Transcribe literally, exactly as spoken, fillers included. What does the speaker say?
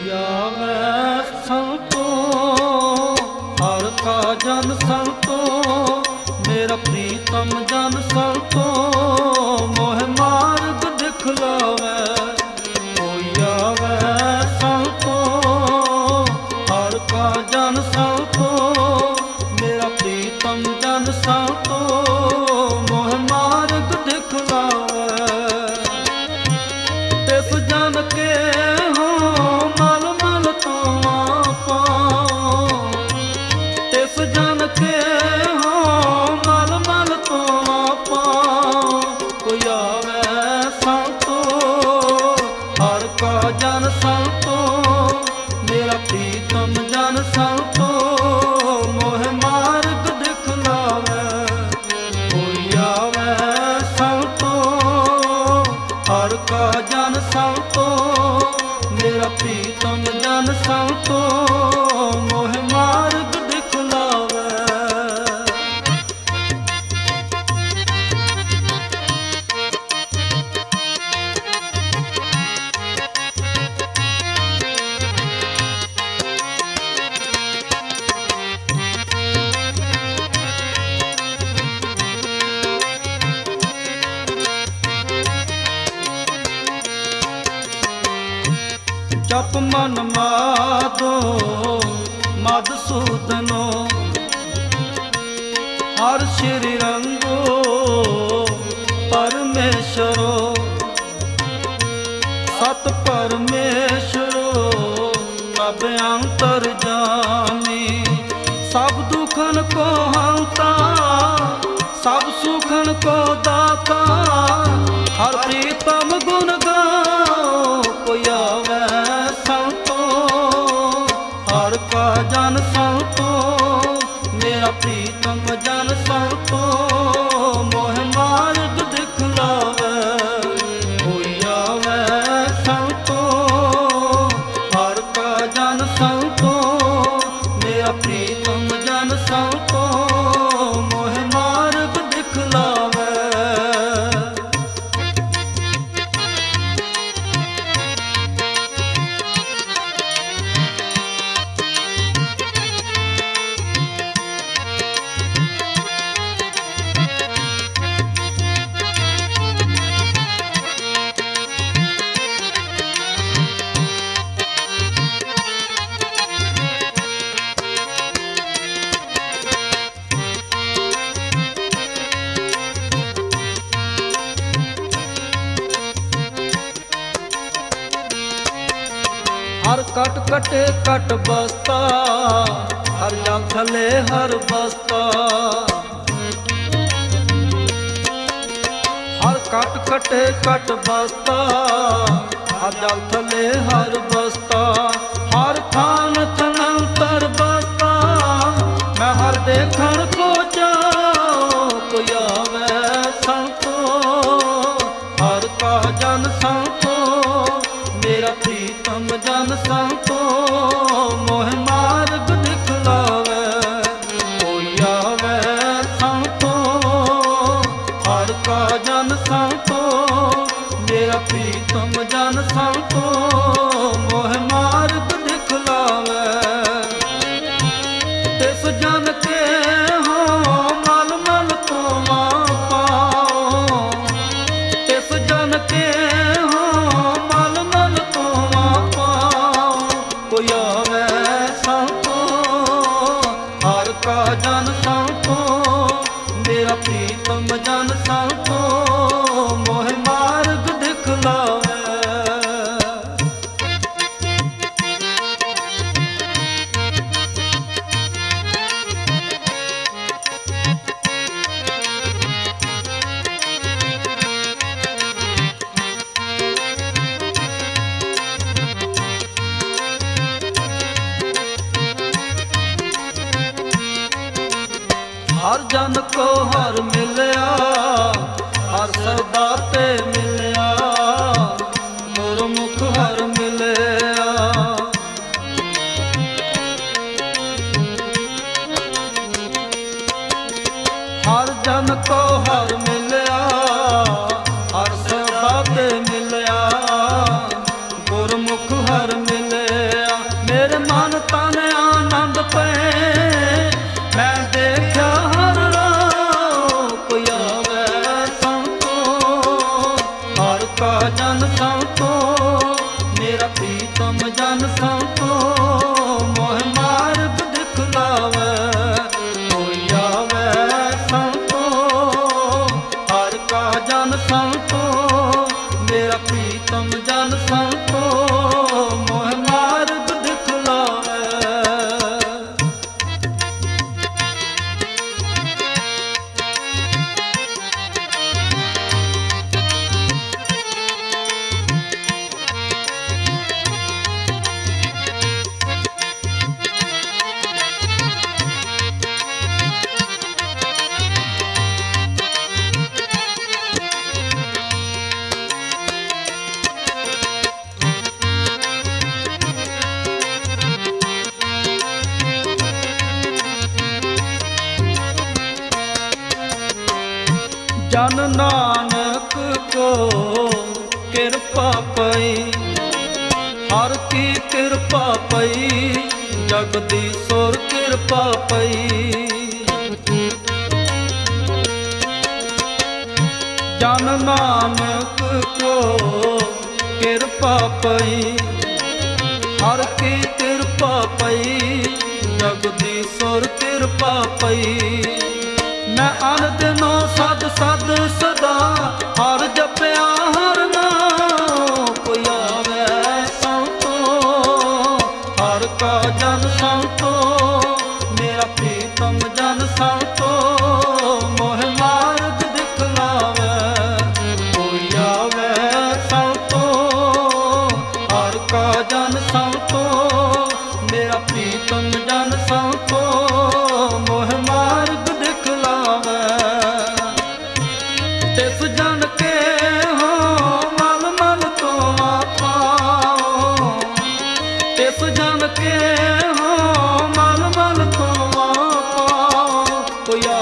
आवे संतो हर का जन संतो, मेरा प्रीतम जन संतो मोह मार्ग दिखलावे। कोई आवे संतो हर का जन संतो, मेरा प्रीतम जन संतो मोह मार्ग दिखलावे। तिस जन के हो मल मल तो आपा, तिस जन के हो मल मल तो आपा। कोई आवे संतो हर का जन संतो, मेरा प्रीतम जन संतो मोह मार्ग दिखलावे। कोई आवे संतो हर का जन संतो, मेरा प्रीतम जन संतो मोह मार्ग दिखलावे। जप मन माधो मधुसूदनो, हर श्री रंगो परमेश्वरो। सत परमेश्वरो सब अंतर जामी, सब दुखन को हंता सब सुखन को दाता। हर प्रीतम गुण गाओ, कोई आवे संतो हर का जन संतो, मेरा प्रीतम जन संतो मोह मार्ग दिखलावे। कोई आवे संतो हर का जन संतो, मेरा प्रीतम जन संतो मोह मार्ग दिखलावे। हर कट कटे कट बसता, हर जल थले हर बसता। हर कट कटे कट बसता, हर जल थले हर बसता। हर थान थनंतर बसता, मैं हर देखन को जाओ। कोई आवे संतो हर का जन संतो, मेरा प्रीतम जन संतो मोह मार्ग दिखलावे। कोई आवे संतो हर का जन संतो, मेरा प्रीतम जन संतो मोह मार्ग दिखलावे। तिस जन के हो मल मल तो आपा, तिस जन के हो मल मल तो आपा। कोई आवे संतो हर का जन संतो, मेरा प्रीतम जन संतो मोह मार्ग दिखलावे। हर जन को हर मिलया, हर सदा ते मिलया। गुरमुख हर मिलया, हर जन को हर मिलया, हर सदा ते मिलया। गुरमुख हर मिलया। ਜਨ ਨਾਨਕ ਕੋ ਕਿਰਪਾ ਪਈ, ਹਰ ਕੀ ਕਿਰਪਾ ਪਈ, ਜਗਦੀਸ਼ਵਰ ਕਿਰਪਾ ਪਈ। ਜਨ ਨਾਨਕ ਕੋ ਕਿਰਪਾ ਪਈ, ਹਰ ਕੀ ਕਿਰਪਾ ਪਈ, ਜਗਦੀਸ਼ਵਰ ਕਿਰਪਾ ਪਈ। ਮੈਂ ਅਨ ਦਿਨੋ ਸਦ ਸਦ ਸਦਾ ਹਰ ਜਪਿਆ ਹਰ ਨਾਮ, ਕੋਈ ਆਵੇ ਸੰਤੋ ਹਰ ਕਾ ਜਨ ਸੰਤੋ, ਮੇਰਾ ਪ੍ਰੀਤਮ ਜਨ ਸੰਤੋ, ਮੋਹ ਮਾਰਗ ਦਿਖਲਾਵੇ। ਕੋਈ ਆਵੇ ਸੰਤੋ ਹਰ ਕਾ ਜਨ ਸੰਤੋ, ਮੇਰਾ ਪ੍ਰੀਤਮ ਜਨ ਸੰਤੋ, ਮੋਹ ਮਾਰਗ ਦਿਖਲਾਵੇ। ਤਿਸ ਜਨ ਕੇ ਹੋ ਮਨ ਮਨ ਤੋਂ ਪਾਓ, ਤਿਸ ਜਨ ਕੇ ਹੋ ਮਨ ਮਨ ਤੋਂ ਪਾਓ। ਕੋਈ